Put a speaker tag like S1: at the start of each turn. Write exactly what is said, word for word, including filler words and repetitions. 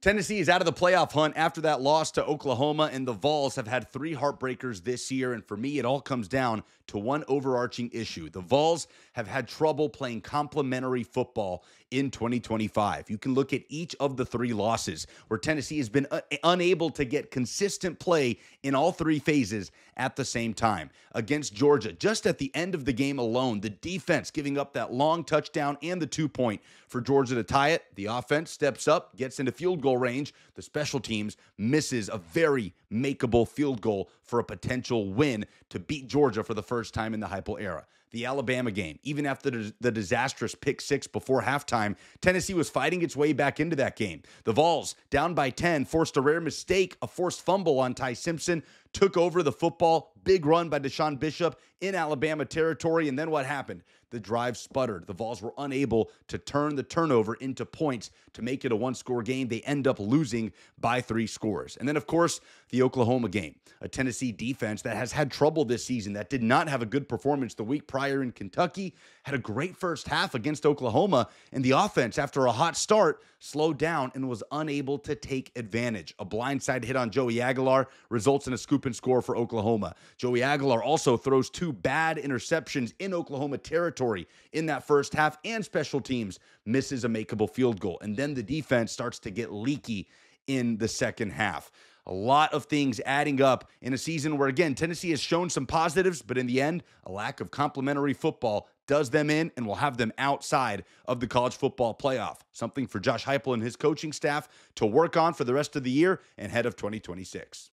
S1: Tennessee is out of the playoff hunt after that loss to Oklahoma, and the Vols have had three heartbreakers this year. And for me, it all comes down to one overarching issue. The Vols have had trouble playing complementary football in twenty twenty-five. You can look at each of the three losses where Tennessee has been uh, unable to get consistent play in all three phases at the same time. Against Georgia, just at the end of the game alone, the defense giving up that long touchdown and the two point for Georgia to tie it. The offense steps up, gets into field goal range. The special teams misses a very makeable field goal for a potential win to beat Georgia for the first time in the Heupel era. The Alabama game, even after the, the disastrous pick six before halftime, Tennessee was fighting its way back into that game. The Vols, down by ten, forced a rare mistake, a forced fumble on Ty Simpson, took over the football, big run by Deshaun Bishop in Alabama territory, and then what happened? The drive sputtered. The Vols were unable to turn the turnover into points to make it a one-score game. They end up losing by three scores. And then, of course, the Oklahoma game, a Tennessee defense that has had trouble this season, that did not have a good performance the week prior in Kentucky, had a great first half against Oklahoma, and the offense, after a hot start, slowed down and was unable to take advantage. A blindside hit on Joey Aguilar results in a scoop and score for Oklahoma. Joey Aguilar also throws two bad interceptions in Oklahoma territory in that first half, and special teams misses a makeable field goal. And then the defense starts to get leaky in the second half. A lot of things adding up in a season where, again, Tennessee has shown some positives, but in the end, a lack of complementary football does them in and will have them outside of the college football playoff. Something for Josh Heupel and his coaching staff to work on for the rest of the year and ahead of twenty twenty-six.